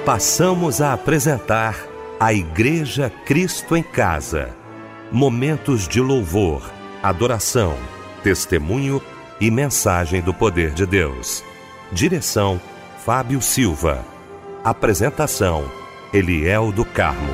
Passamos a apresentar a Igreja Cristo em Casa. Momentos de louvor, adoração, testemunho e mensagem do poder de Deus. Direção: Fábio Silva. Apresentação: Eliel do Carmo.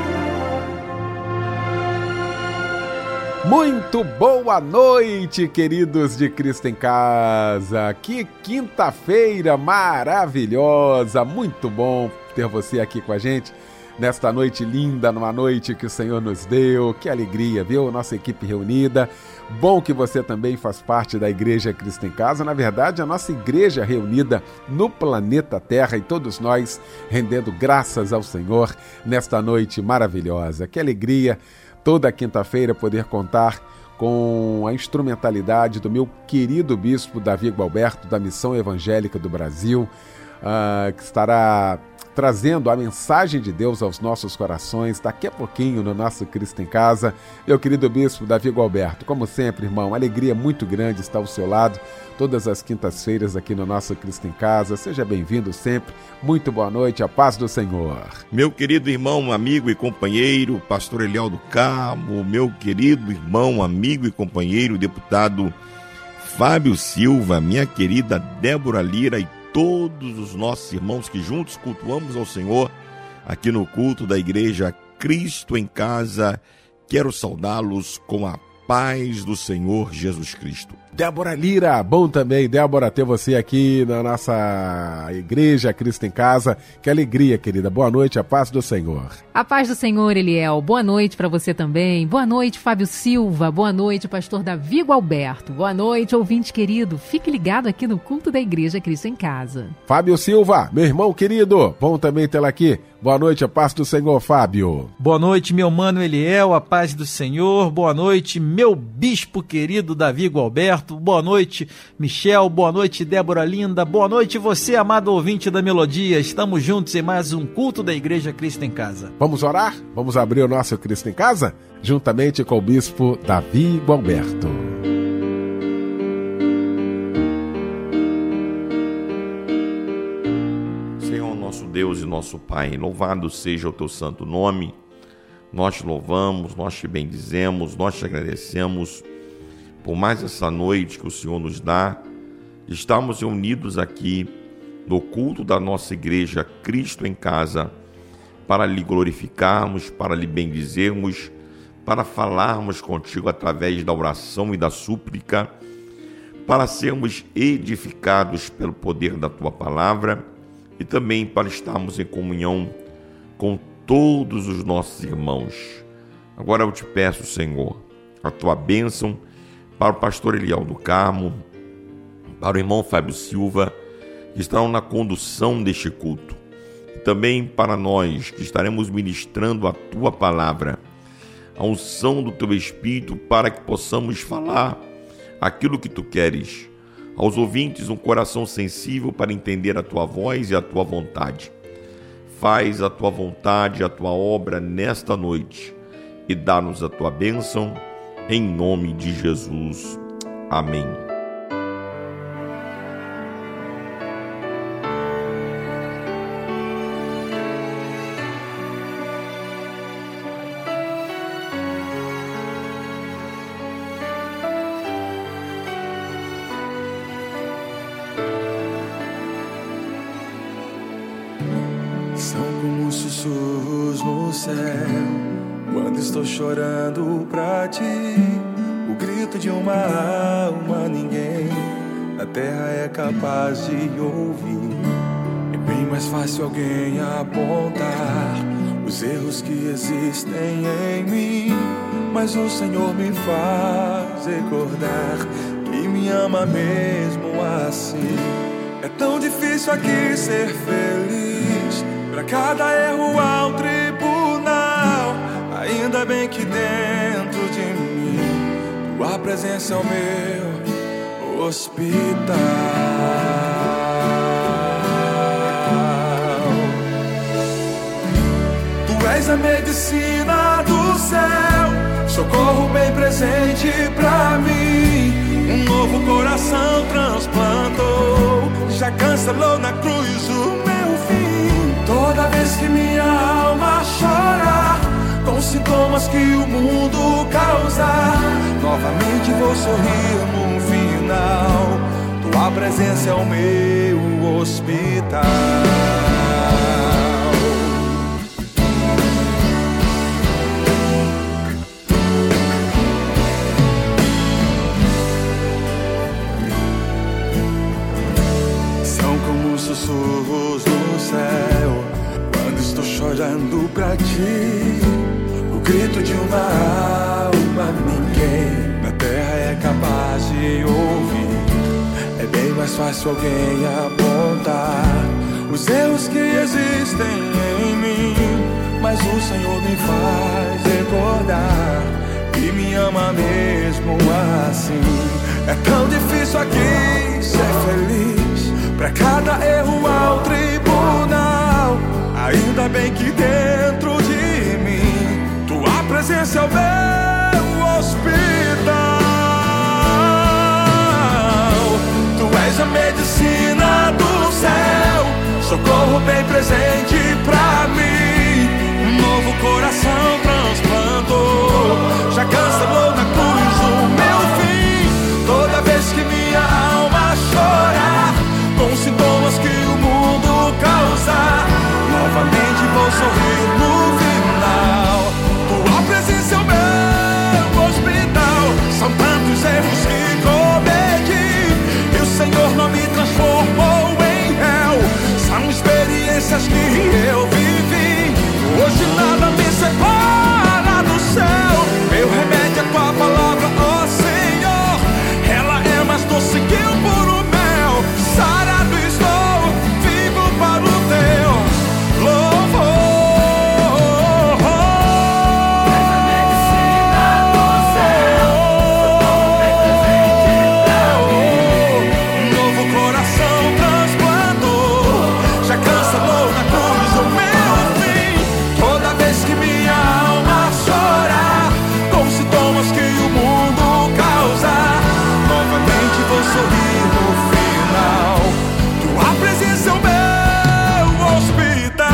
Muito boa noite, queridos de Cristo em Casa. Que quinta-feira maravilhosa, muito bom ter você aqui com a gente nesta noite linda, numa noite que o Senhor nos deu. Que alegria, viu? Nossa equipe reunida. Bom que você também faz parte da Igreja Cristo em Casa. Na verdade, a nossa igreja reunida no planeta Terra e todos nós rendendo graças ao Senhor nesta noite maravilhosa. Que alegria toda quinta-feira poder contar com a instrumentalidade do meu querido bispo Davi Gualberto, da Missão Evangélica do Brasil, que estará trazendo a mensagem de Deus aos nossos corações daqui a pouquinho no nosso Cristo em Casa. Meu querido bispo Davi Gualberto, como sempre, irmão, alegria muito grande estar ao seu lado todas as quintas-feiras aqui no nosso Cristo em Casa. Seja bem-vindo sempre. Muito boa noite, a paz do Senhor. Meu querido irmão, amigo e companheiro, pastor Eliel do Carmo, meu querido irmão, amigo e companheiro, deputado Fábio Silva, minha querida Débora Lira e todos os nossos irmãos que juntos cultuamos ao Senhor aqui no culto da Igreja Cristo em Casa, quero saudá-los com a paz do Senhor Jesus Cristo. Débora Lira, bom também, Débora, ter você aqui na nossa Igreja Cristo em Casa. Que alegria, querida. Boa noite, a paz do Senhor. A paz do Senhor, Eliel. Boa noite para você também. Boa noite, Fábio Silva. Boa noite, pastor Davi Gualberto. Boa noite, ouvinte querido. Fique ligado aqui no culto da Igreja Cristo em Casa. Fábio Silva, meu irmão querido, bom também tê-la aqui. Boa noite, a paz do Senhor, Fábio. Boa noite, meu mano Eliel, a paz do Senhor. Boa noite, meu bispo querido Davi Gualberto. Boa noite, Michel. Boa noite, Débora Linda. Boa noite, você, amado ouvinte da Melodia. Estamos juntos em mais um culto da Igreja Cristo em Casa. Vamos orar? Vamos abrir o nosso Cristo em Casa? Juntamente com o bispo Davi Gualberto. Senhor, nosso Deus e nosso Pai, louvado seja o teu santo nome. Nós te louvamos, nós te bendizemos, nós te agradecemos por mais essa noite que o Senhor nos dá. Estamos reunidos aqui no culto da nossa Igreja Cristo em Casa para lhe glorificarmos, para lhe bendizermos, para falarmos contigo através da oração e da súplica, para sermos edificados pelo poder da tua palavra e também para estarmos em comunhão com todos os nossos irmãos. Agora eu te peço, Senhor, a tua bênção para o pastor Eliel do Carmo, para o irmão Fábio Silva, que estarão na condução deste culto, e também para nós que estaremos ministrando a tua palavra, a unção do teu Espírito para que possamos falar aquilo que tu queres. Aos ouvintes, um coração sensível para entender a tua voz e a tua vontade. Faz a tua vontade, a tua obra nesta noite e dá-nos a tua bênção, em nome de Jesus. Amém. São como sussurros no céu quando estou chorando pra ti. O grito de uma alma ninguém na terra é capaz de ouvir. É bem mais fácil alguém apontar os erros que existem em mim, mas o Senhor me faz recordar que me ama mesmo assim. É tão difícil aqui ser feliz, pra cada erro há um tribunal. Ainda bem que dentro de mim tua presença é o meu hospital. Tu és a medicina do céu, socorro bem presente pra mim. Um novo coração transplantou, já cancelou na cruz o meu fim. Toda sintomas que o mundo causa. Novamente vou sorrir no final. Tua presença é o meu hospital. São como sussurros no céu quando estou chorando pra ti. O grito de uma alma, ninguém na terra é capaz de ouvir. É bem mais fácil alguém apontar os erros que existem em mim, mas o Senhor me faz recordar e me ama mesmo assim. É tão difícil aqui ser feliz, pra cada erro ao tribunal. Ainda bem que dentro de mim tua presença é o meu hospital. Tu és a medicina do céu, socorro bem presente pra mim. Um novo coração transplantou, já cancelou na cruz o meu fim. Toda vez que minha alma chora com sintomas que o mundo causa, novamente vou sorrir no final. Tua presença é o meu hospital. São tantos erros que cometi e o Senhor não me transformou em réu. São experiências que eu vivi, hoje nada me separa do céu. Meu remédio é tua palavra, ó Senhor. Ela é mais doce que o puro mel. Sarado estou, vivo para o teu louvor. És a medicina do céu, socorro bem presente pra mim. Um novo coração transplantou, já cancelou na cruz o meu fim. Toda vez que minha alma chora com sintomas que o mundo causa, novamente vou sorrir no final. Tua presença é o meu hospital.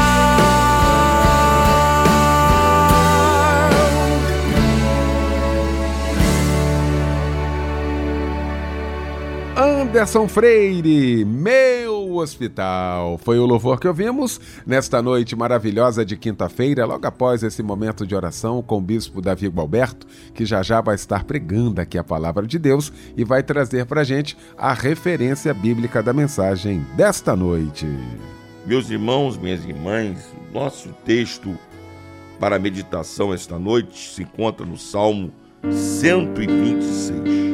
Anderson Freire, Meu Hospital. Foi o louvor que ouvimos nesta noite maravilhosa de quinta-feira, logo após esse momento de oração com o bispo Davi Gualberto, que já vai estar pregando aqui a palavra de Deus e vai trazer para a gente a referência bíblica da mensagem desta noite. Meus irmãos, minhas irmãs, nosso texto para a meditação esta noite se encontra no Salmo 126.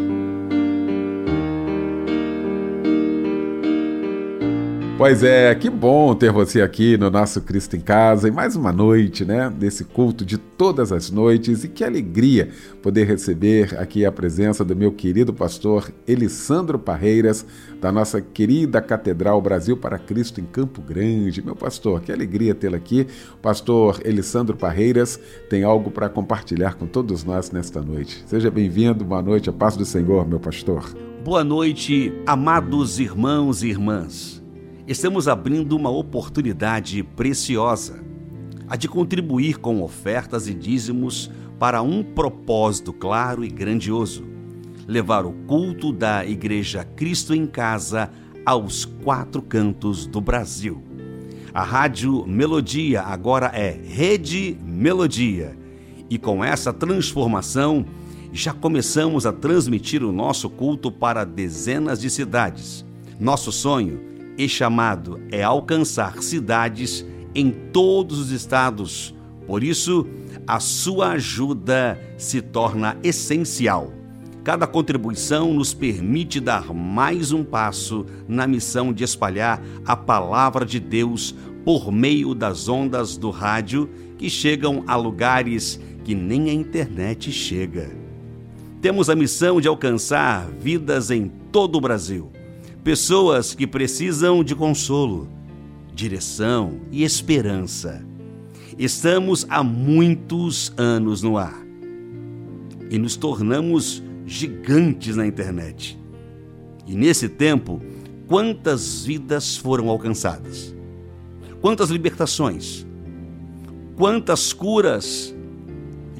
Pois é, que bom ter você aqui no nosso Cristo em Casa e mais uma noite, né, desse culto de todas as noites, e que alegria poder receber aqui a presença do meu querido pastor Elisandro Parreiras, da nossa querida Catedral Brasil para Cristo em Campo Grande. Meu pastor, que alegria tê-lo aqui. Pastor Elisandro Parreiras tem algo para compartilhar com todos nós nesta noite. Seja bem-vindo, boa noite, a paz do Senhor, meu pastor. Boa noite, amados irmãos e irmãs. Estamos abrindo uma oportunidade preciosa, a de contribuir com ofertas e dízimos para um propósito claro e grandioso: levar o culto da Igreja Cristo em Casa aos 4 cantos do Brasil. A Rádio Melodia agora é Rede Melodia, e com essa transformação já começamos a transmitir o nosso culto para dezenas de cidades. Nosso sonho e chamado é alcançar cidades em todos os estados. Por isso, a sua ajuda se torna essencial. Cada contribuição nos permite dar mais um passo na missão de espalhar a palavra de Deus por meio das ondas do rádio que chegam a lugares que nem a internet chega. Temos a missão de alcançar vidas em todo o Brasil. Pessoas que precisam de consolo, direção e esperança. Estamos há muitos anos no ar e nos tornamos gigantes na internet. E nesse tempo, quantas vidas foram alcançadas? Quantas libertações? Quantas curas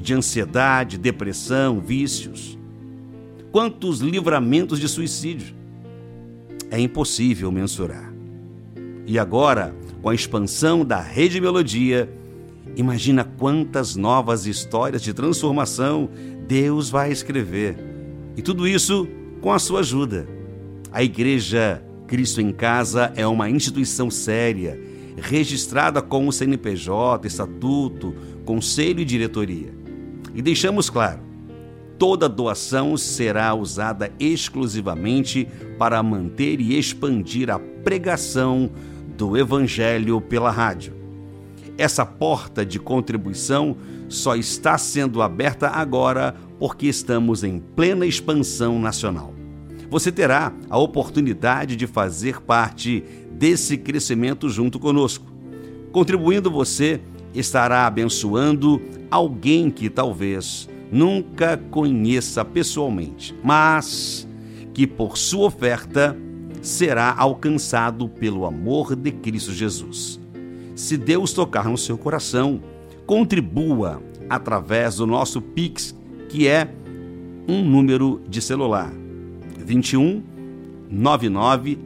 de ansiedade, depressão, vícios. Quantos livramentos de suicídio. É impossível mensurar. E agora, com a expansão da Rede Melodia, imagina quantas novas histórias de transformação Deus vai escrever. E tudo isso com a sua ajuda. A Igreja Cristo em Casa é uma instituição séria, registrada com o CNPJ, estatuto, conselho e diretoria. E deixamos claro, toda doação será usada exclusivamente para manter e expandir a pregação do Evangelho pela rádio. Essa porta de contribuição só está sendo aberta agora porque estamos em plena expansão nacional. Você terá a oportunidade de fazer parte desse crescimento junto conosco. Contribuindo, você estará abençoando alguém que talvez nunca conheça pessoalmente, mas que por sua oferta será alcançado pelo amor de Cristo Jesus. Se Deus tocar no seu coração, contribua através do nosso Pix, que é um número de celular: 21 99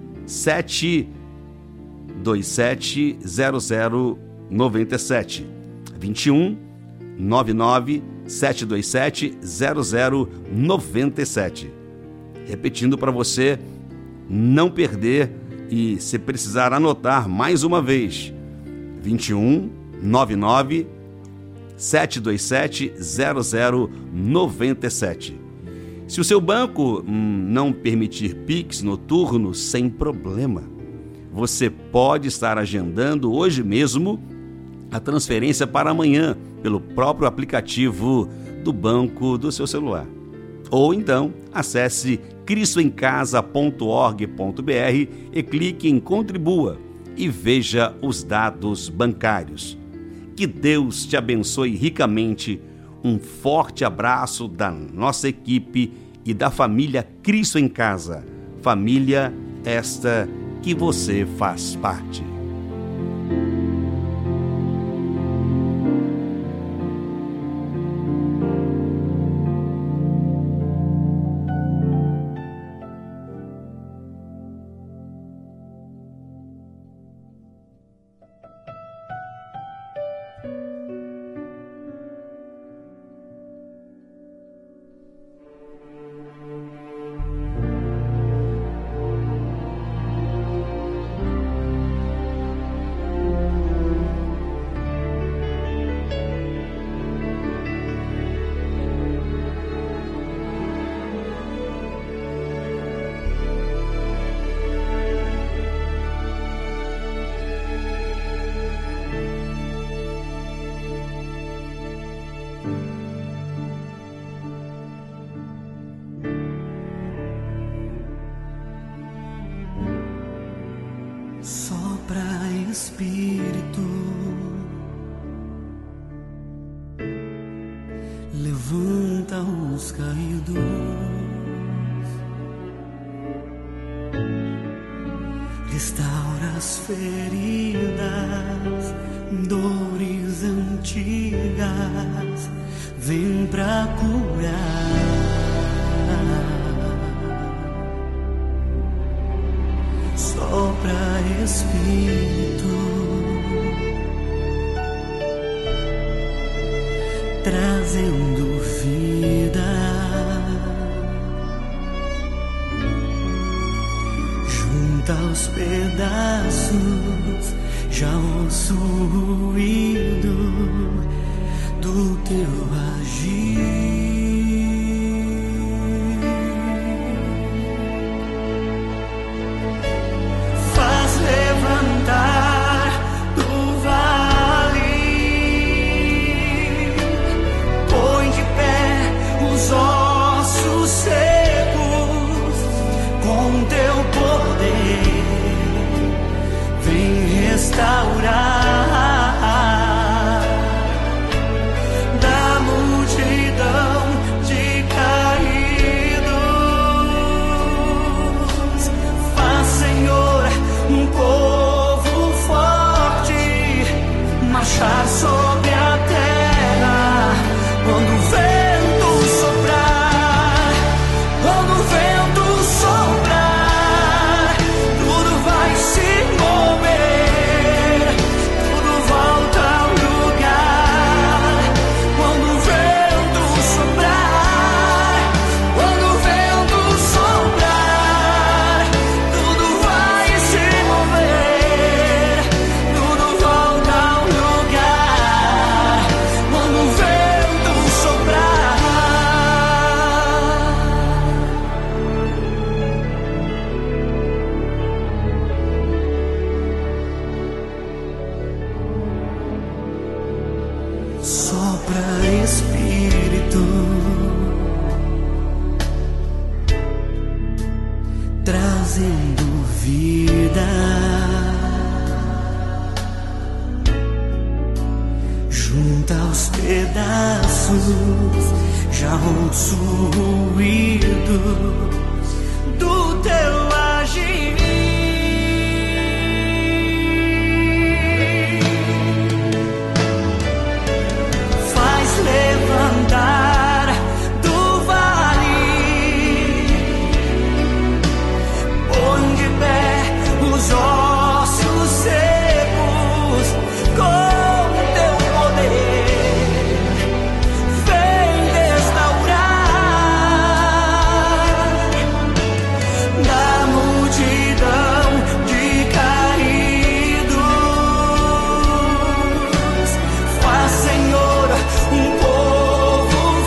727 0097. 21 99 727 0097. Repetindo para você não perder e, se precisar, anotar mais uma vez: 21 99 727 0097. Se o seu banco não permitir Pix noturno, sem problema. Você pode estar agendando hoje mesmo a transferência para amanhã pelo próprio aplicativo do banco do seu celular. Ou então, acesse cristoemcasa.org.br e clique em Contribua e veja os dados bancários. Que Deus te abençoe ricamente. Um forte abraço da nossa equipe e da família Cristo em Casa. Família esta que você faz parte. Sopra, Espírito, levanta os caídos, restaura as feridas, dores antigas, vem pra curar. Sopra, Espírito, trazendo vida, junta os pedaços, já ouço o ruído do teu agir. Do vale, põe de pé os ossos secos, com teu poder vem restaurar. Da multidão trazendo vida. Junta aos pedaços, já ouço o ruído do teu agir. Faz levantar do vale, põe de pé os ossos secos com teu poder, vem restaurar da multidão de caídos. Faz, Senhor, um povo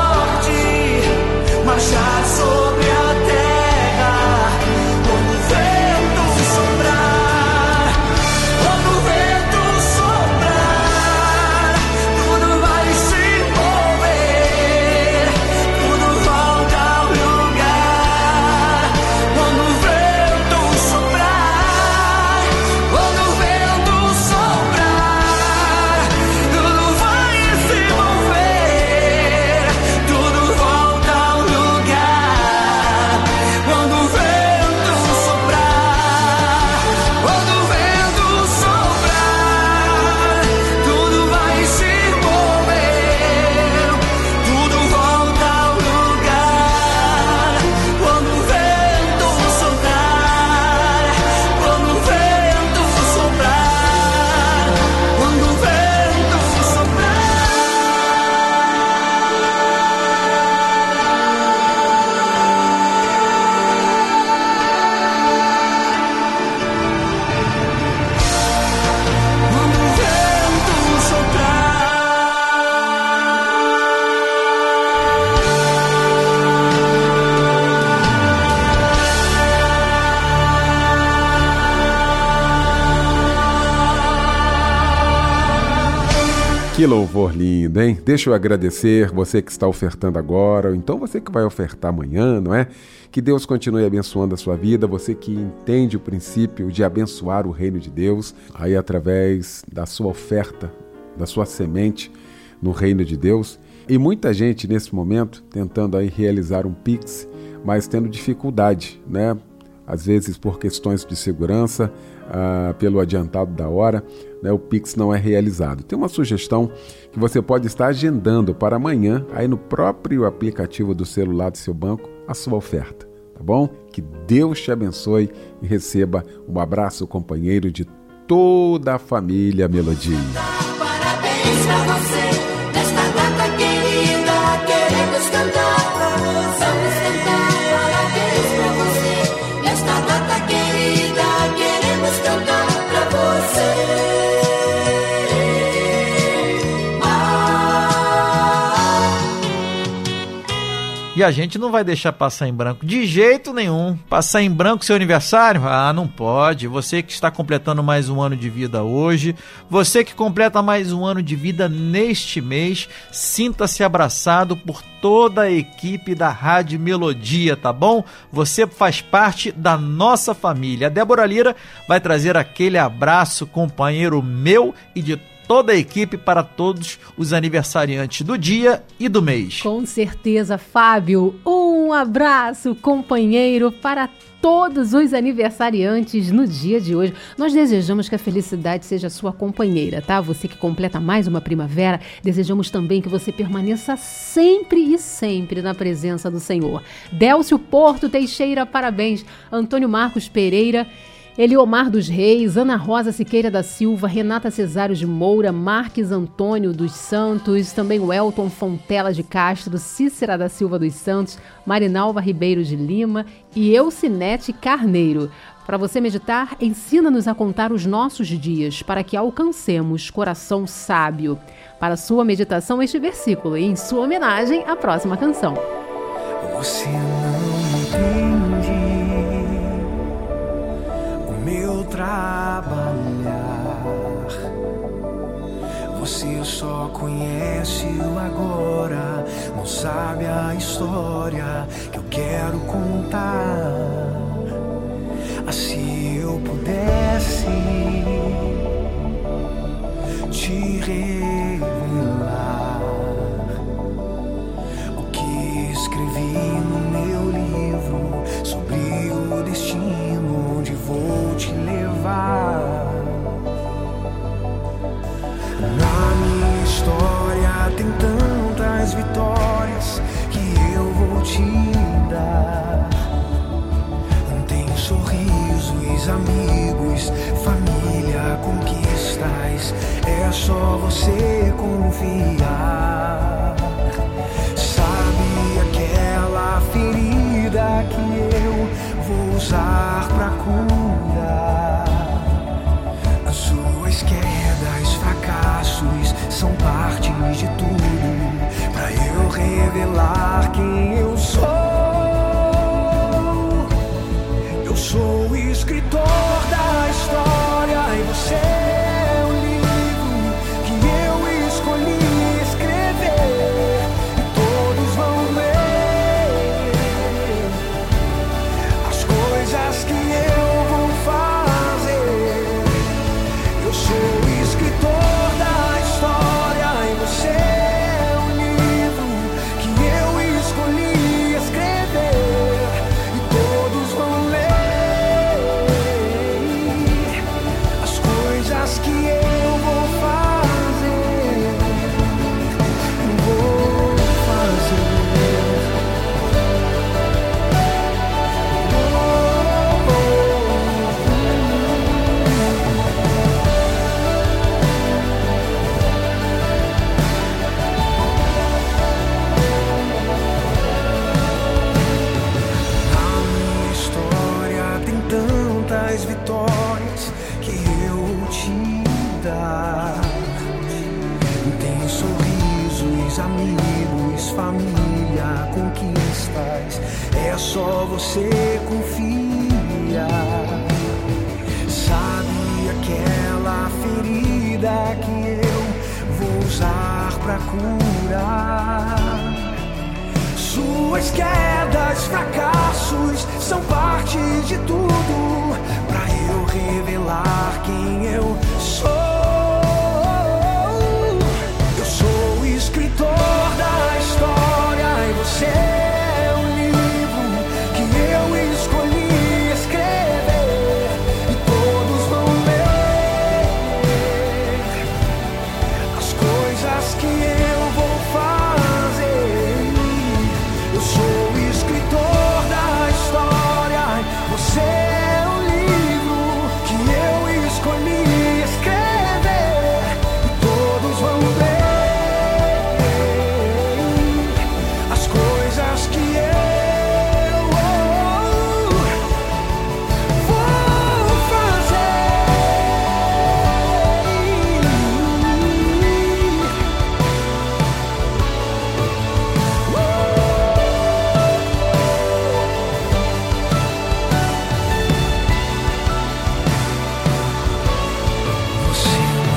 forte marchar sobre a terra. Quando o vento soprar, quando o vento soprar, tudo vai se mover, tudo volta ao lugar. Quando o vento soprar, quando o vento soprar, tudo vai se mover, tudo volta ao lugar. Quando o vento soprar, quando o vento soprar, tudo vai se mover, tudo volta ao lugar. Quando o vento soprar, quando o vento soprar, quando o vento soprar. Quando o vento soprar. Que louvor lindo, hein? Deixa eu agradecer você que está ofertando agora, ou então você que vai ofertar amanhã, não é? Que Deus continue abençoando a sua vida, você que entende o princípio de abençoar o reino de Deus, aí através da sua oferta, da sua semente no reino de Deus. E muita gente nesse momento tentando aí realizar um Pix, mas tendo dificuldade, né? Às vezes por questões de segurança, pelo adiantado da hora, né, o Pix não é realizado. Tem uma sugestão que você pode estar agendando para amanhã, aí no próprio aplicativo do celular do seu banco, a sua oferta, tá bom? Que Deus te abençoe e receba um abraço companheiro de toda a família Melodia. Parabéns pra você, nesta data querida, queremos cantar. Vamos cantar, parabéns pra você, nesta data querida, queremos cantar pra você. E a gente não vai deixar passar em branco de jeito nenhum. Passar em branco seu aniversário? Ah, não pode. Você que está completando mais um ano de vida hoje, você que completa mais um ano de vida neste mês, sinta-se abraçado por toda a equipe da Rádio Melodia, tá bom? Você faz parte da nossa família. A Débora Lira vai trazer aquele abraço, companheiro meu e de toda a equipe para todos os aniversariantes do dia e do mês. Com certeza, Fábio. Um abraço, companheiro, para todos os aniversariantes no dia de hoje. Nós desejamos que a felicidade seja sua companheira, tá? Você que completa mais uma primavera, desejamos também que você permaneça sempre e sempre na presença do Senhor. Délcio Porto Teixeira, parabéns. Antônio Marcos Pereira, Eliomar dos Reis, Ana Rosa Siqueira da Silva, Renata Cesário de Moura, Marques Antônio dos Santos, também o Elton Fontela de Castro, Cícera da Silva dos Santos, Marinalva Ribeiro de Lima e Eucinete Carneiro. Para você meditar, ensina-nos a contar os nossos dias, para que alcancemos coração sábio. Para sua meditação, este versículo e em sua homenagem, a próxima canção. Você não entende o meu trabalhar. Você só conhece o agora, não sabe a história que eu quero contar. é só você confiar. Sabe aquela ferida que eu vou usar pra curar? As suas quedas, fracassos são parte de tudo, pra eu revelar quem eu sou. Eu sou o escritor da história e você é o livro que eu escolhi escrever, e todos vão ler as coisas que eu vou fazer. Eu sou o escritor da história e você é o livro que eu escolhi escrever, e todos vão ler as coisas que eu vou fazer. Vou fazer. Na minha história tem tantas vitórias que eu te dar. Tem sorrisos, amigos, família, conquistas. É só você confiar. Sabe aquela ferida que eu vou usar pra curar? Suas quedas, fracassos são parte de tudo, pra eu revelar quem eu sou. Eu sou o escritor da história e você é o livro que eu escolhi escrever, e todos vão ler as coisas que eu vou fazer. Eu sou o escritor da história, você é o livro que eu escolhi escrever, e todos vão ler as coisas que eu vou fazer. Você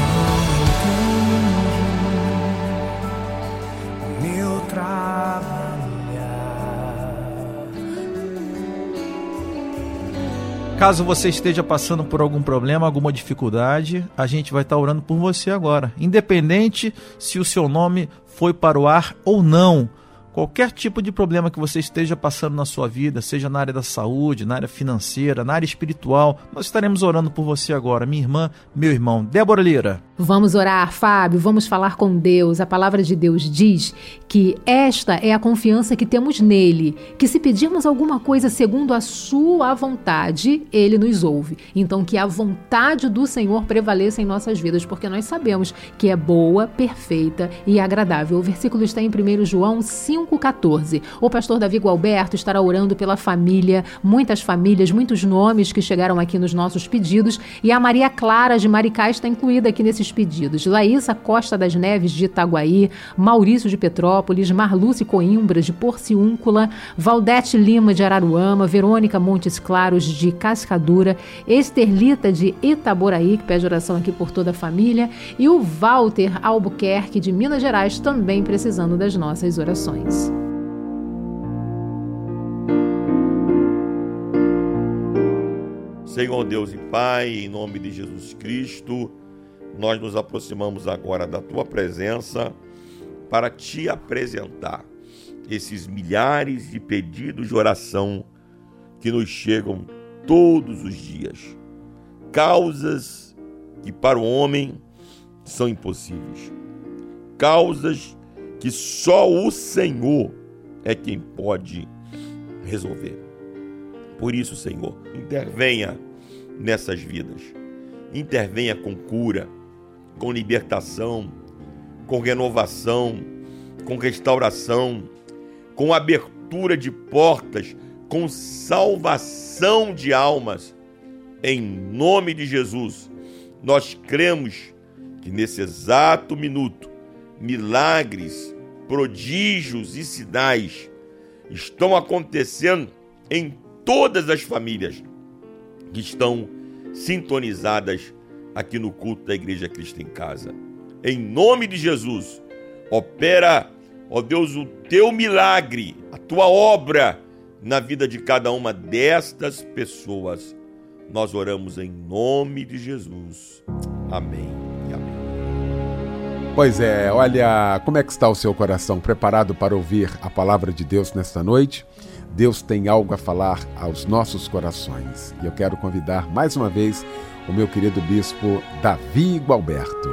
não entende o meu trabalhar. Caso você esteja passando por algum problema, alguma dificuldade, a gente vai estar orando por você agora. Independente se o seu nome foi para o ar ou não. Qualquer tipo de problema que você esteja passando na sua vida, seja na área da saúde, na área financeira, na área espiritual, nós estaremos orando por você agora, minha irmã, meu irmão. Débora Lira. Vamos orar, Fábio, vamos falar com Deus. A palavra de Deus diz que esta é a confiança que temos nele, que se pedirmos alguma coisa segundo a sua vontade, ele nos ouve. Então que a vontade do Senhor prevaleça em nossas vidas, porque nós sabemos que é boa, perfeita e agradável. O versículo está em 1 João 5,14. O pastor Davi Gualberto estará orando pela família, muitas famílias, muitos nomes que chegaram aqui nos nossos pedidos, e a Maria Clara de Maricá está incluída aqui nesses pedidos. Laísa Costa das Neves de Itaguaí, Maurício de Petrópolis, Marluce Coimbra de Porciúncula, Valdete Lima de Araruama, Verônica Montes Claros de Cascadura, Esterlita de Itaboraí, que pede oração aqui por toda a família, e o Walter Albuquerque de Minas Gerais, também precisando das nossas orações. Senhor Deus e Pai, em nome de Jesus Cristo, nós nos aproximamos agora da Tua presença para Te apresentar esses milhares de pedidos de oração que nos chegam todos os dias. Causas que para o homem são impossíveis. Causas que só o Senhor é quem pode resolver. Por isso, Senhor, intervenha nessas vidas. Intervenha com cura, com libertação, com renovação, com restauração, com abertura de portas, com salvação de almas. Em nome de Jesus, nós cremos que nesse exato minuto, milagres, prodígios e sinais estão acontecendo em todas as famílias que estão sintonizadas aqui no culto da Igreja Cristo em Casa. Em nome de Jesus, opera, ó Deus, o teu milagre, a tua obra na vida de cada uma destas pessoas. Nós oramos em nome de Jesus. Amém e amém. Pois é, olha, como é que está o seu coração? Preparado para ouvir a palavra de Deus nesta noite? Deus tem algo a falar aos nossos corações. E eu quero convidar mais uma vez o meu querido bispo Davi Gualberto.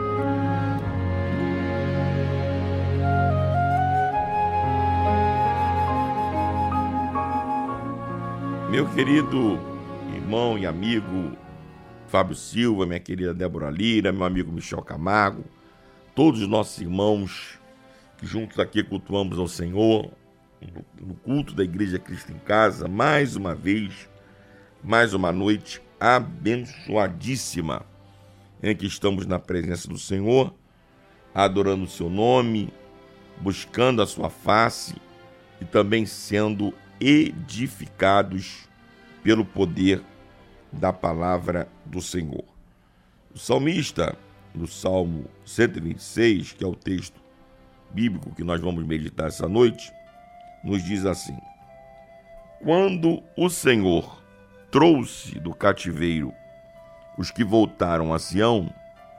Meu querido irmão e amigo Fábio Silva, minha querida Débora Lira, meu amigo Michel Camargo, todos os nossos irmãos que juntos aqui cultuamos ao Senhor, no culto da Igreja Cristo em Casa, mais uma vez, mais uma noite abençoadíssima, em que estamos na presença do Senhor, adorando o seu nome, buscando a sua face e também sendo edificados pelo poder da palavra do Senhor. O salmista, no Salmo 126, que é o texto bíblico que nós vamos meditar essa noite, nos diz assim: quando o Senhor trouxe do cativeiro os que voltaram a Sião,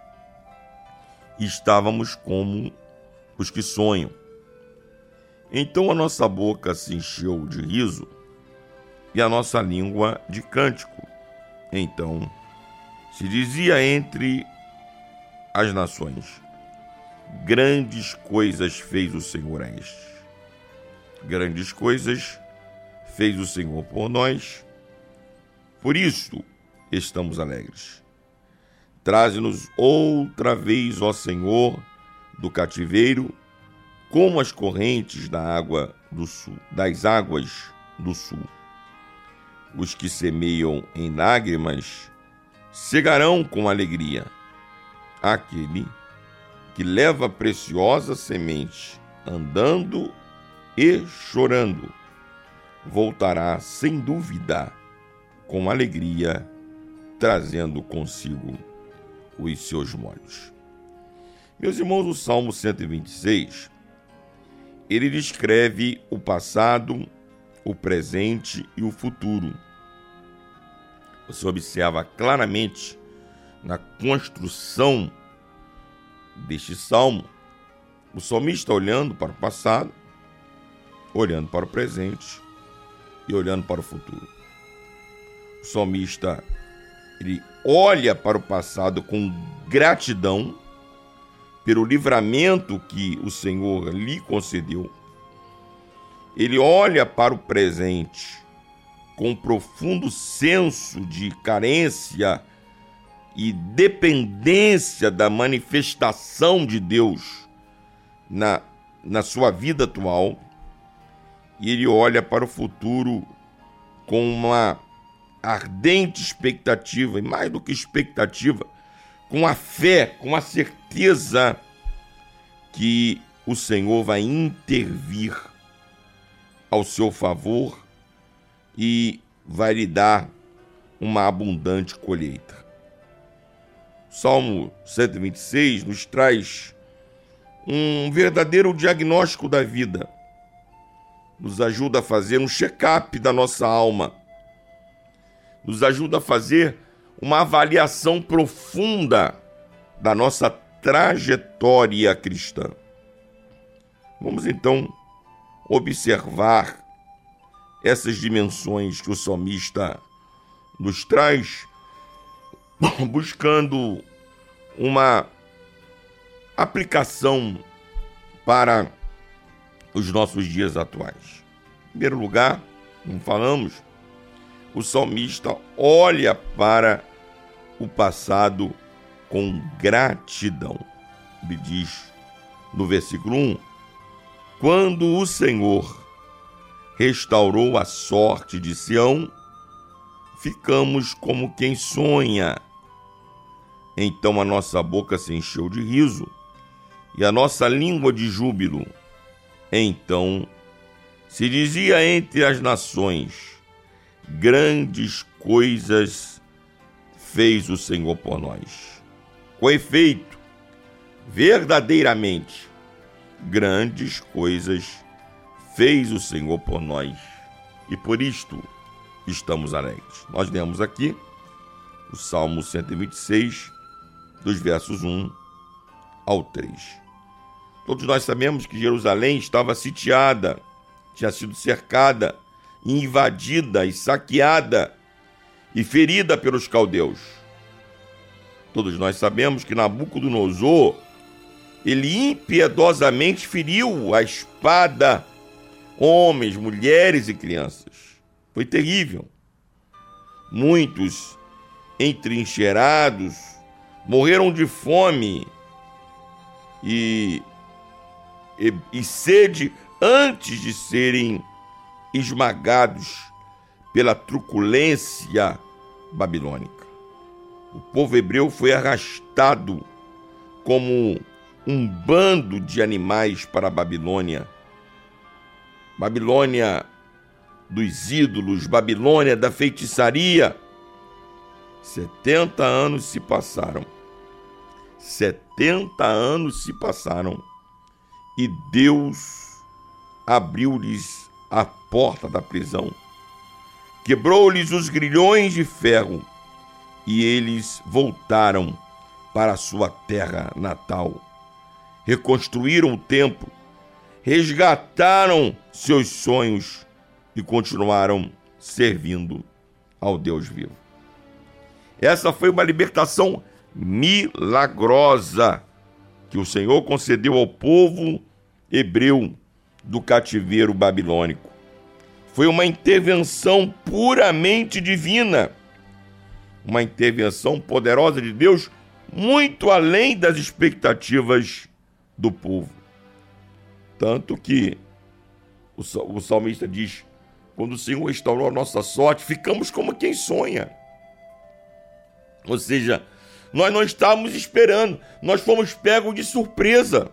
estávamos como os que sonham. Então a nossa boca se encheu de riso e a nossa língua de cântico. Então se dizia entre as nações: grandes coisas fez o Senhor a estes. Grandes coisas fez o Senhor por nós, por isso estamos alegres. Traze-nos outra vez, ó Senhor, do cativeiro, como as correntes da água do sul, das águas do sul. Os que semeiam em lágrimas cegarão com alegria. Aquele que leva preciosa semente, andando e chorando, voltará sem dúvida com alegria, trazendo consigo os seus molhos. Meus irmãos, o Salmo 126, ele descreve o passado, o presente e o futuro. Você observa claramente na construção deste salmo, o salmista olhando para o passado, olhando para o presente e olhando para o futuro. O salmista, ele olha para o passado com gratidão pelo livramento que o Senhor lhe concedeu. Ele olha para o presente com um profundo senso de carência e dependência da manifestação de Deus na sua vida atual. E ele olha para o futuro com uma ardente expectativa, e mais do que expectativa, com a fé, com a certeza que o Senhor vai intervir ao seu favor e vai lhe dar uma abundante colheita. O Salmo 126 nos traz um verdadeiro diagnóstico da vida, nos ajuda a fazer um check-up da nossa alma, nos ajuda a fazer uma avaliação profunda da nossa trajetória cristã. Vamos então observar essas dimensões que o salmista nos traz, buscando uma aplicação para os nossos dias atuais. Em primeiro lugar, como falamos, o salmista olha para o passado com gratidão. Ele diz no versículo 1: quando o Senhor restaurou a sorte de Sião, ficamos como quem sonha. Então a nossa boca se encheu de riso e a nossa língua de júbilo. Então se dizia entre as nações: grandes coisas fez o Senhor por nós. Com efeito, verdadeiramente, grandes coisas fez o Senhor por nós, e por isto estamos alegres. Nós lemos aqui o Salmo 126, dos versos 1 ao 3. Todos nós sabemos que Jerusalém estava sitiada, tinha sido cercada, invadida e saqueada e ferida pelos caldeus. Todos nós sabemos que Nabucodonosor, ele impiedosamente feriu a espada homens, mulheres e crianças. Foi terrível. Muitos entrincheirados morreram de fome e sede antes de serem esmagados pela truculência babilônica. O povo hebreu foi arrastado como um bando de animais para a Babilônia. Babilônia dos ídolos, Babilônia da feitiçaria. 70 anos se passaram. 70 anos se passaram e Deus abriu-lhes a porta da prisão, quebrou-lhes os grilhões de ferro e eles voltaram para a sua terra natal. Reconstruíram o templo, resgataram seus sonhos e continuaram servindo ao Deus vivo. Essa foi uma libertação milagrosa que o Senhor concedeu ao povo hebreu do cativeiro babilônico. Foi uma intervenção puramente divina, uma intervenção poderosa de Deus, muito além das expectativas do povo. Tanto que o salmista diz: quando o Senhor restaurou a nossa sorte, ficamos como quem sonha. Ou seja, nós não estávamos esperando, nós fomos pegos de surpresa.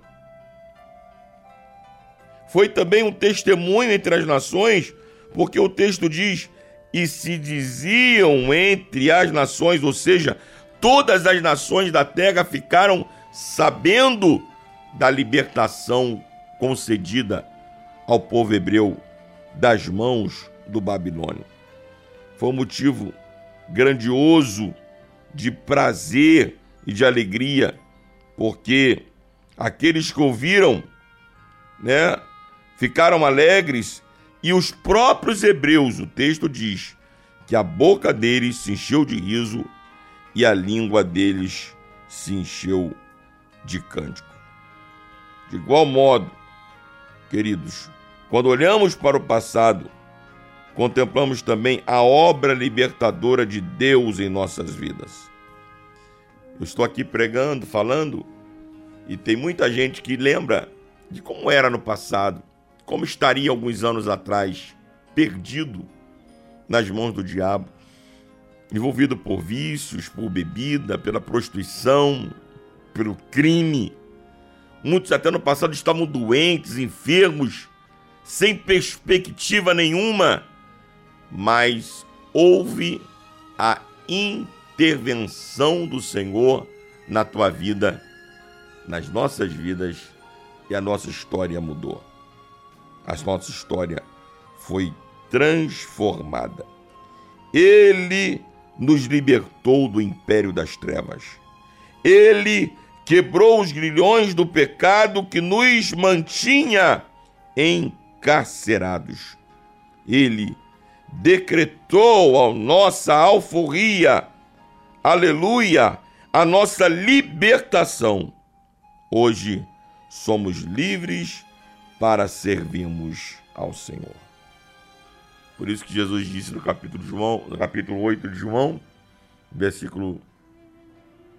Foi também um testemunho entre as nações, porque o texto diz: e se diziam entre as nações, ou seja, todas as nações da terra ficaram sabendo da libertação concedida ao povo hebreu das mãos do Babilônio. Foi um motivo grandioso de prazer e de alegria, porque aqueles que ouviram, ficaram alegres, e os próprios hebreus, o texto diz que a boca deles se encheu de riso e a língua deles se encheu de cântico. De igual modo, queridos, quando olhamos para o passado, contemplamos também a obra libertadora de Deus em nossas vidas. Eu estou aqui pregando, falando, e tem muita gente que lembra de como era no passado, como estaria alguns anos atrás, perdido nas mãos do diabo, envolvido por vícios, por bebida, pela prostituição, pelo crime. Muitos até no passado estavam doentes, enfermos, sem perspectiva nenhuma, mas houve a intervenção do Senhor na tua vida, nas nossas vidas, e a nossa história mudou. A nossa história foi transformada. Ele nos libertou do império das trevas. Ele quebrou os grilhões do pecado que nos mantinha encarcerados. Ele decretou a nossa alforria, aleluia, a nossa libertação. Hoje somos livres para servirmos ao Senhor. Por isso que Jesus disse no capítulo 8 de João, versículo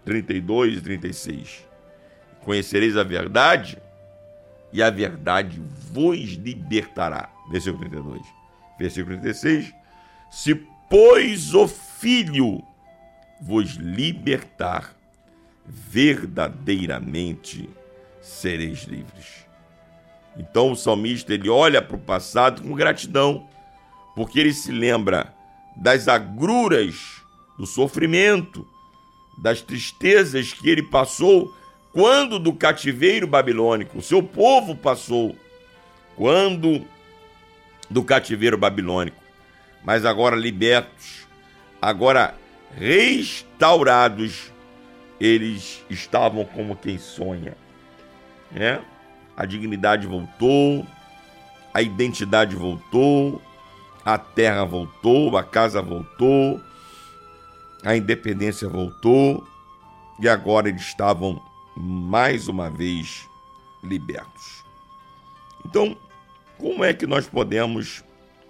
32 e 36. Conhecereis a verdade, e a verdade vos libertará. Versículo 32. Versículo 36. Se, pois, o Filho vos libertar, verdadeiramente sereis livres. Então o salmista, ele olha para o passado com gratidão, porque ele se lembra das agruras, do sofrimento, das tristezas que ele passou quando do cativeiro babilônico. O seu povo passou quando do cativeiro babilônico. Mas agora libertos, agora restaurados, eles estavam como quem sonha, né? A dignidade voltou, a identidade voltou, a terra voltou, a casa voltou, a independência voltou, e agora eles estavam mais uma vez libertos. Então, como é que nós podemos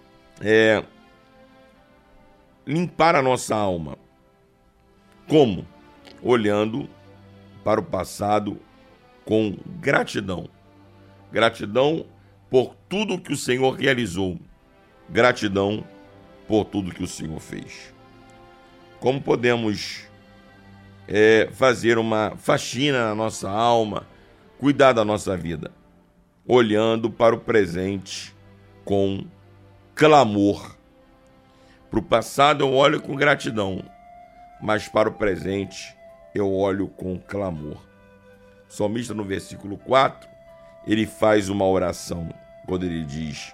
limpar a nossa alma? Como? Olhando para o passado com gratidão. Gratidão por tudo que o Senhor realizou. Gratidão por tudo que o Senhor fez. Como podemos fazer uma faxina na nossa alma, cuidar da nossa vida? Olhando para o presente com clamor. Para o passado eu olho com gratidão, mas para o presente eu olho com clamor. O salmista, no versículo 4, ele faz uma oração, quando ele diz: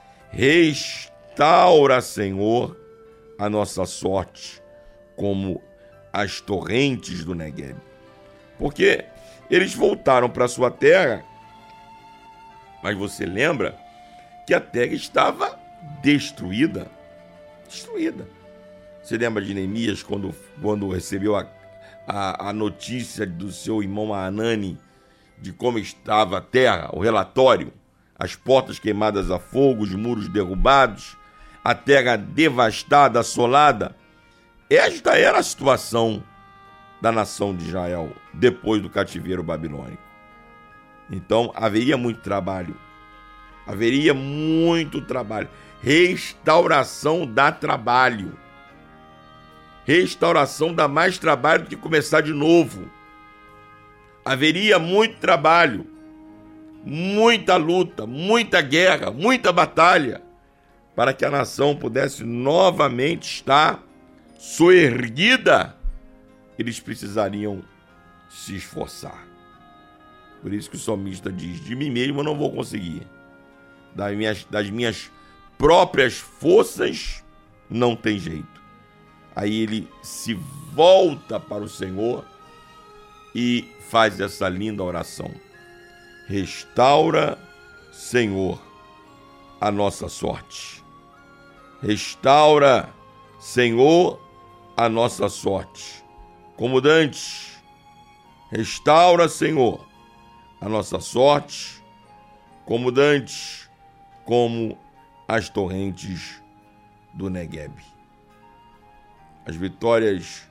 restaura, Senhor, a nossa sorte, como as torrentes do Negueb. Porque eles voltaram para sua terra, mas você lembra que a terra estava destruída. Destruída. Você lembra de Neemias quando recebeu a notícia do seu irmão Hanani de como estava a terra, o relatório, as portas queimadas a fogo, os muros derrubados, a terra devastada, assolada? Esta era a situação da nação de Israel depois do cativeiro babilônico. Então haveria muito trabalho. Haveria muito trabalho. Restauração dá trabalho. Restauração dá mais trabalho do que começar de novo. Haveria muito trabalho, muita luta, muita guerra, muita batalha, para que a nação pudesse novamente estar soerguida. Eles precisariam se esforçar. Por isso que o salmista diz: de mim mesmo eu não vou conseguir. Das minhas próprias forças não tem jeito. Aí ele se volta para o Senhor e faz essa linda oração: restaura, Senhor, a nossa sorte. Restaura, Senhor, a nossa sorte. Como dantes, restaura, Senhor, a nossa sorte, como dantes, como as torrentes do Negueb. As vitórias,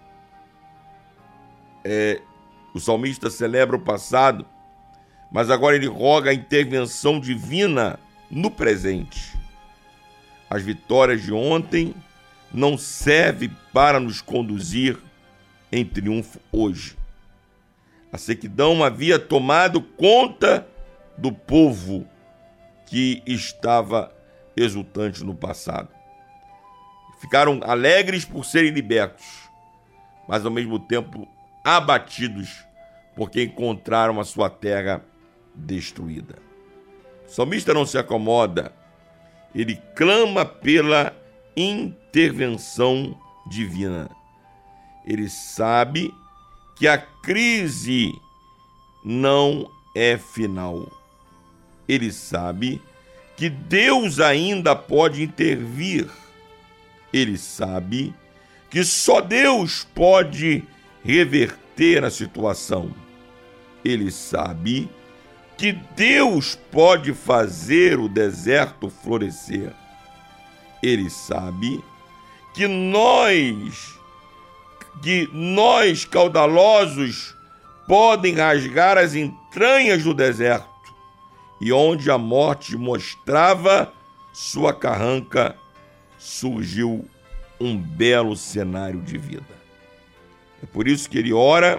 o salmista celebra o passado, mas agora ele roga a intervenção divina no presente. As vitórias de ontem não servem para nos conduzir em triunfo hoje. A sequidão havia tomado conta do povo que estava exultante no passado. Ficaram alegres por serem libertos, mas ao mesmo tempo abatidos porque encontraram a sua terra destruída. O salmista não se acomoda, ele clama pela intervenção divina. Ele sabe que a crise não é final. Ele sabe que Deus ainda pode intervir. Ele sabe que só Deus pode reverter a situação. Ele sabe que Deus pode fazer o deserto florescer. Ele sabe que nós que nós, caudalosos, podem rasgar as entranhas do deserto, e onde a morte mostrava sua carranca, surgiu um belo cenário de vida. É por isso que ele ora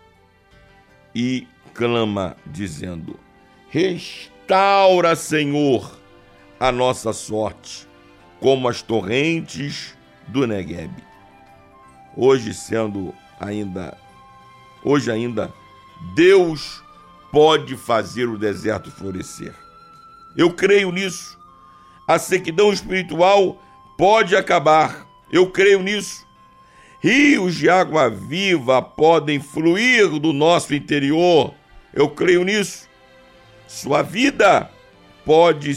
e clama, dizendo: restaura, Senhor, a nossa sorte, como as torrentes do Negueb. Hoje ainda, Deus pode fazer o deserto florescer. Eu creio nisso. A sequidão espiritual pode acabar. Eu creio nisso. Rios de água viva podem fluir do nosso interior. Eu creio nisso. Sua vida pode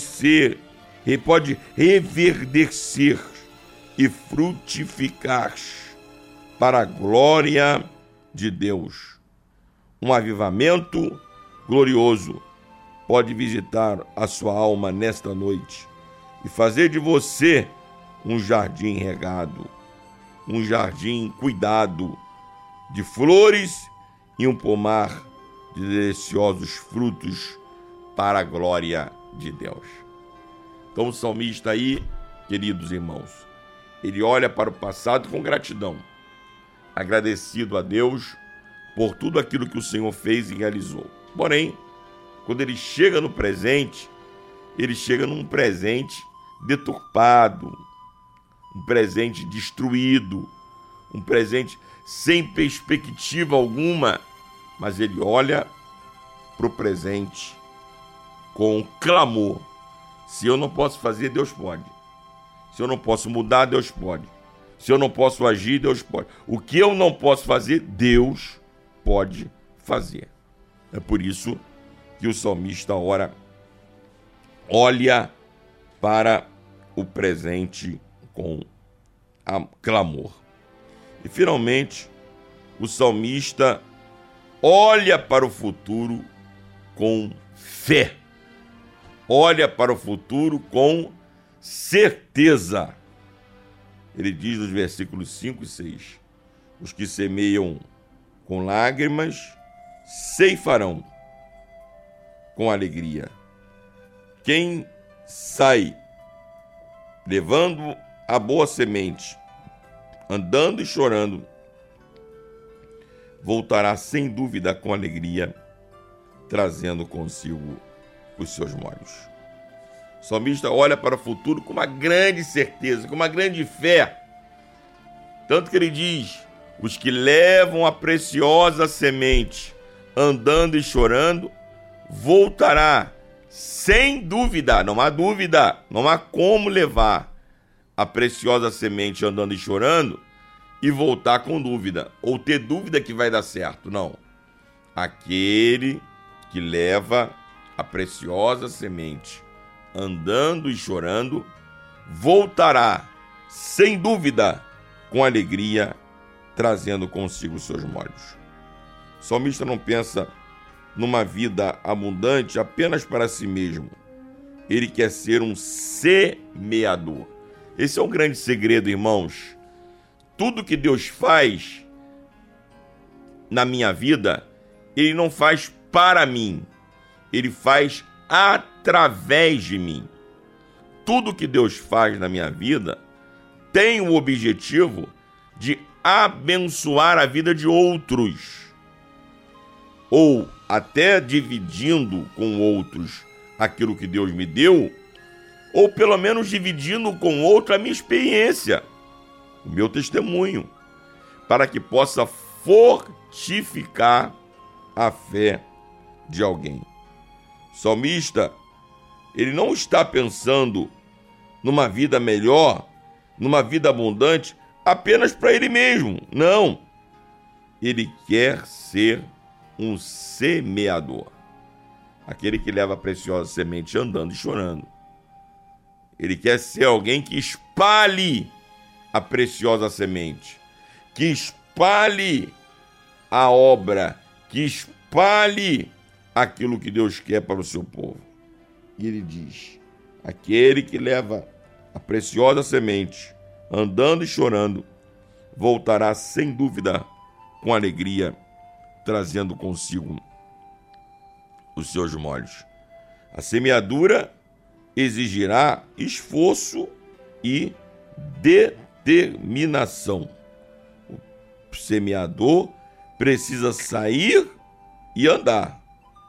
reverdecer e frutificar para a glória de Deus. Um avivamento glorioso pode visitar a sua alma nesta noite e fazer de você um jardim regado, um jardim cuidado de flores e um pomar de deliciosos frutos para a glória de Deus. Então o salmista aí, queridos irmãos, ele olha para o passado com gratidão, agradecido a Deus por tudo aquilo que o Senhor fez e realizou. Porém, quando ele chega no presente, ele chega num presente deturpado, um presente destruído, um presente sem perspectiva alguma, mas ele olha para o presente com clamor. Se eu não posso fazer, Deus pode. Se eu não posso mudar, Deus pode. Se eu não posso agir, Deus pode. O que eu não posso fazer, Deus pode fazer. É por isso que o salmista olha para o presente com clamor. E finalmente, o salmista olha para o futuro com fé. Olha para o futuro com certeza. Ele diz nos versículos 5 e 6: os que semeiam com lágrimas ceifarão com alegria. Quem sai levando a boa semente, andando e chorando, voltará sem dúvida com alegria, trazendo consigo os seus molhos. O salmista olha para o futuro com uma grande certeza, com uma grande fé. Tanto que ele diz: os que levam a preciosa semente, andando e chorando, voltará sem dúvida. Não há dúvida, não há como levar a preciosa semente andando e chorando e voltar com dúvida, ou ter dúvida que vai dar certo. Não. Aquele que leva a preciosa semente andando e chorando, voltará sem dúvida com alegria, trazendo consigo seus molhos. O salmista não pensa numa vida abundante apenas para si mesmo. Ele quer ser um semeador. Esse é um grande segredo, irmãos. Tudo que Deus faz na minha vida, Ele não faz para mim. Ele faz através de mim. Tudo que Deus faz na minha vida tem o objetivo de abençoar a vida de outros, ou até dividindo com outros aquilo que Deus me deu, ou pelo menos dividindo com outro a minha experiência, o meu testemunho, para que possa fortificar a fé de alguém. O salmista, ele não está pensando numa vida melhor, numa vida abundante, apenas para ele mesmo. Não. Ele quer ser um semeador. Aquele que leva a preciosa semente andando e chorando. Ele quer ser alguém que espalhe a preciosa semente, que espalhe a obra, que espalhe aquilo que Deus quer para o seu povo. E ele diz: aquele que leva a preciosa semente, andando e chorando, voltará sem dúvida com alegria, trazendo consigo os seus molhos. A semeadura exigirá esforço e determinação. O semeador precisa sair e andar.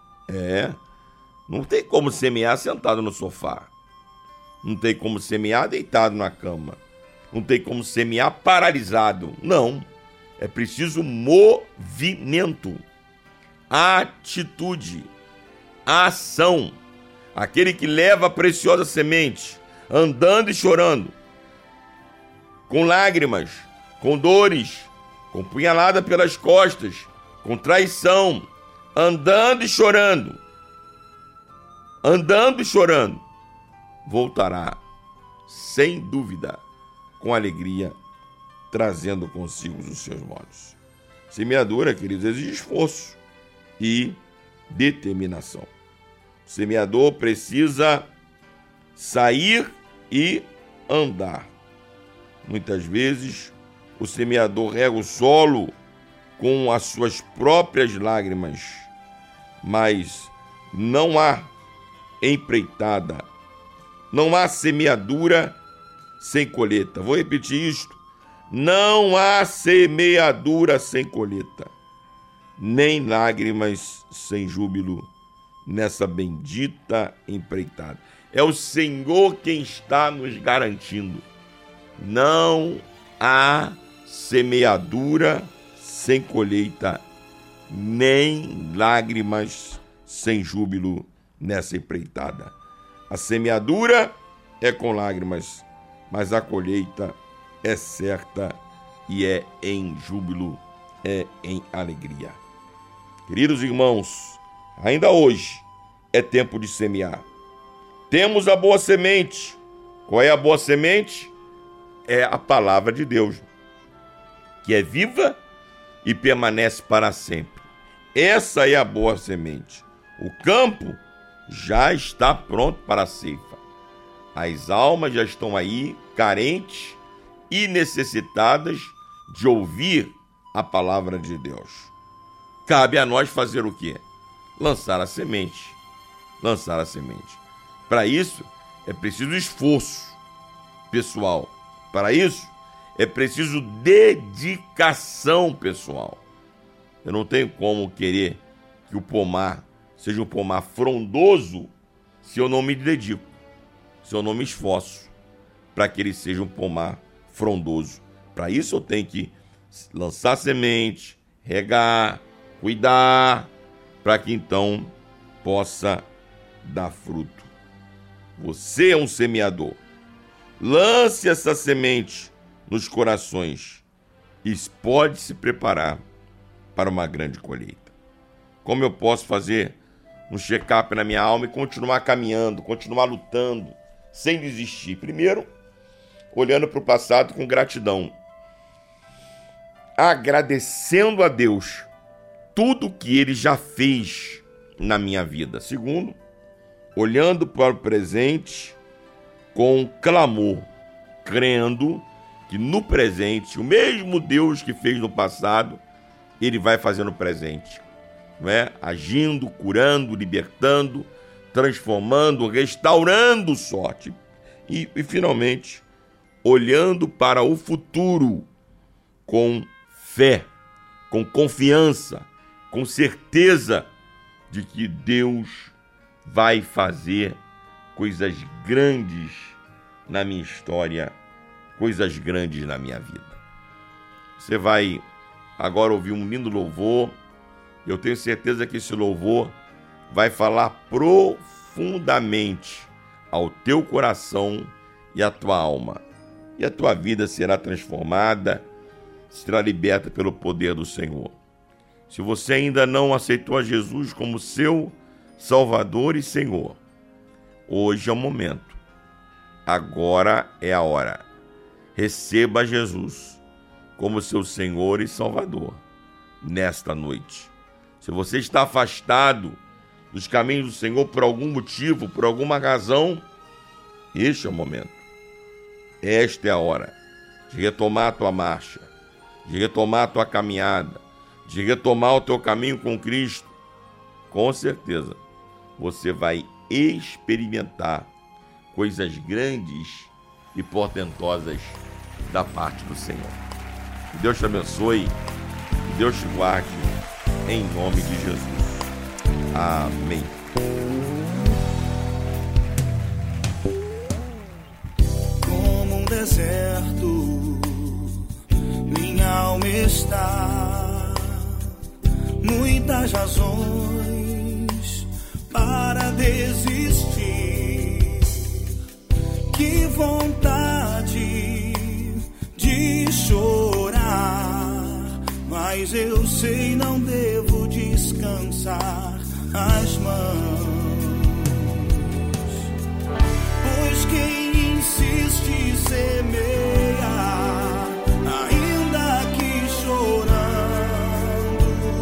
Não tem como semear sentado no sofá. Não tem como semear deitado na cama. Não tem como semear paralisado. Não. É preciso movimento, atitude, ação. Aquele que leva a preciosa semente, andando e chorando, com lágrimas, com dores, com punhalada pelas costas, com traição, andando e chorando, voltará, sem dúvida, com alegria, trazendo consigo os seus molhos. Semeadura, queridos, exige esforço e determinação. O semeador precisa sair e andar. Muitas vezes, o semeador rega o solo com as suas próprias lágrimas, mas não há empreitada, não há semeadura sem colheita. Vou repetir isto: não há semeadura sem colheita, nem lágrimas sem júbilo nessa bendita empreitada. É o Senhor quem está nos garantindo. Não há semeadura sem colheita, nem lágrimas sem júbilo nessa empreitada. A semeadura é com lágrimas, mas a colheita é certa e é em júbilo, é em alegria. Queridos irmãos, ainda hoje é tempo de semear. Temos a boa semente. Qual é a boa semente? É a palavra de Deus, que é viva e permanece para sempre. Essa é a boa semente. O campo já está pronto para a ceifa. As almas já estão aí, carentes e necessitadas de ouvir a palavra de Deus. Cabe a nós fazer o quê? Lançar a semente. Lançar a semente. Para isso, é preciso esforço pessoal. Para isso, é preciso dedicação pessoal. Eu não tenho como querer que o pomar seja um pomar frondoso se eu não me dedico, se eu não me esforço para que ele seja um pomar frondoso. Para isso eu tenho que lançar semente, regar, cuidar, para que então possa dar fruto. Você é um semeador. Lance essa semente nos corações e pode se preparar para uma grande colheita. Como eu posso fazer um check-up na minha alma e continuar caminhando, continuar lutando, sem desistir? Primeiro, olhando para o passado com gratidão, agradecendo a Deus tudo que Ele já fez na minha vida. Segundo, olhando para o presente com clamor, crendo que no presente, o mesmo Deus que fez no passado, Ele vai fazer no presente, não é? Agindo, curando, libertando, transformando, restaurando sorte. E finalmente, olhando para o futuro com fé, com confiança, com certeza de que Deus vai fazer coisas grandes na minha história, coisas grandes na minha vida. Você vai agora ouvir um lindo louvor. Eu tenho certeza que esse louvor vai falar profundamente ao teu coração e à tua alma. E a tua vida será transformada, será liberta pelo poder do Senhor. Se você ainda não aceitou a Jesus como seu Salvador e Senhor, hoje é o momento. Agora é a hora. Receba Jesus como seu Senhor e Salvador nesta noite. Se você está afastado dos caminhos do Senhor por algum motivo, por alguma razão, este é o momento. Esta é a hora de retomar a tua marcha, de retomar a tua caminhada, de retomar o teu caminho com Cristo, com certeza você vai experimentar coisas grandes e portentosas da parte do Senhor. Que Deus te abençoe, que Deus te guarde, em nome de Jesus. Amém. Como um deserto, minha alma está, muitas razões para desistir. Que vontade de chorar, mas eu sei, não devo descansar as mãos. Pois quem insiste semeia, ainda que chorando,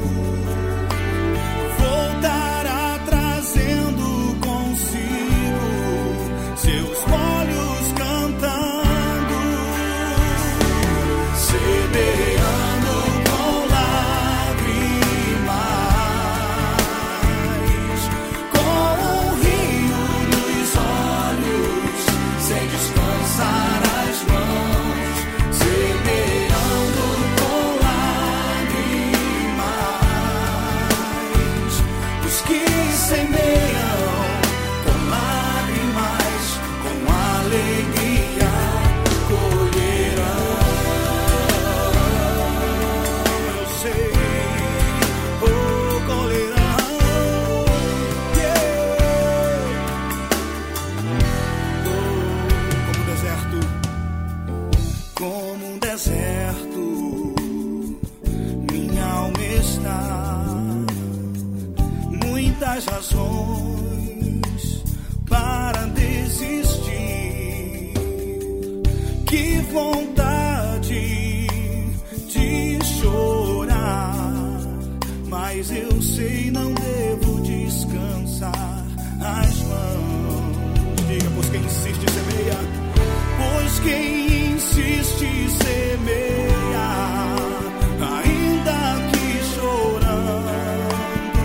voltará trazendo consigo seus molhos cantando, semeando com lágrimas, com um rio nos olhos, sem descansar as mãos, semeando com lágrimas, os que semeiam com lágrimas, com alegria colherão. Eu sei, colherão. Como um deserto, minha alma está, muitas razões para desistir. Que vontade de chorar, mas eu sei, não devo descansar as mãos. Diga, pois quem insiste semeia, pois quem insiste semeia, ainda que chorando,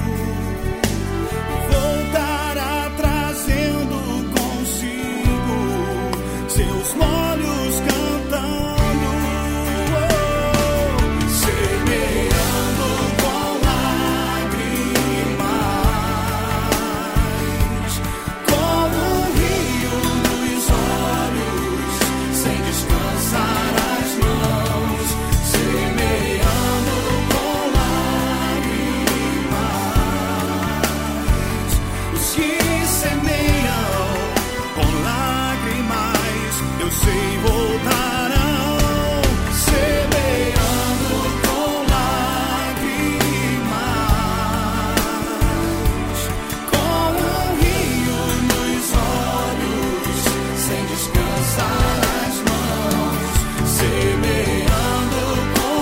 voltará trazendo consigo seus molhos cantando, semeando com lágrimas, como um rio nos olhos, sem descansar as mãos, semeando com lágrimas, os que semeiam com lágrimas, eu sei, voltarão, semeando com lágrimas, como um rio nos olhos, sem descansar as mãos, semeando com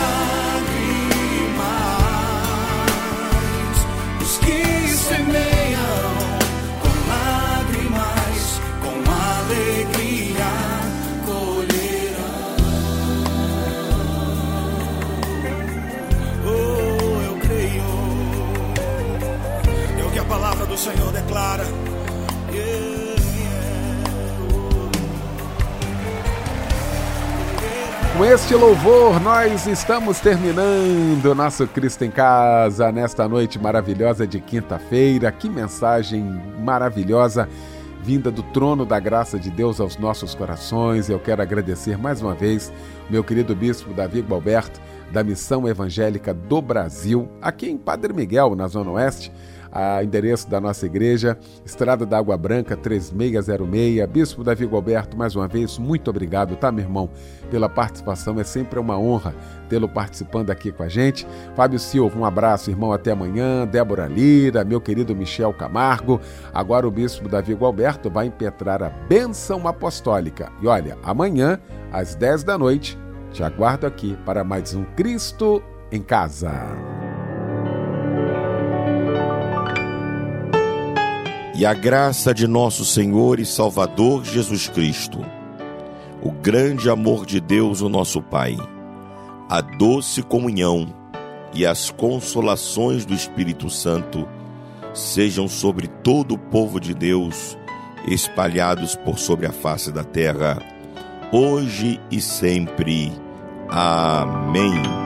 lágrimas, os que semeiam com lágrimas, com alegria colherão. Oh, eu creio, é o que a palavra do Senhor declara. Com este louvor, nós estamos terminando o nosso Cristo em Casa nesta noite maravilhosa de quinta-feira. Que mensagem maravilhosa vinda do trono da graça de Deus aos nossos corações. Eu quero agradecer mais uma vez o meu querido bispo Davi Gualberto, da Missão Evangélica do Brasil, aqui em Padre Miguel, na Zona Oeste. A endereço da nossa igreja, Estrada da Água Branca, 3606. Bispo Davi Gualberto, mais uma vez, muito obrigado, tá, meu irmão, pela participação. É sempre uma honra tê-lo participando aqui com a gente. Fábio Silva, um abraço, irmão, até amanhã. Débora Lira, meu querido Michel Camargo. Agora o bispo Davi Gualberto vai impetrar a bênção apostólica. E olha, amanhã, às 10 da noite, te aguardo aqui para mais um Cristo em Casa. E a graça de nosso Senhor e Salvador Jesus Cristo, o grande amor de Deus, o nosso Pai, a doce comunhão e as consolações do Espírito Santo sejam sobre todo o povo de Deus, espalhados por sobre a face da terra, hoje e sempre. Amém.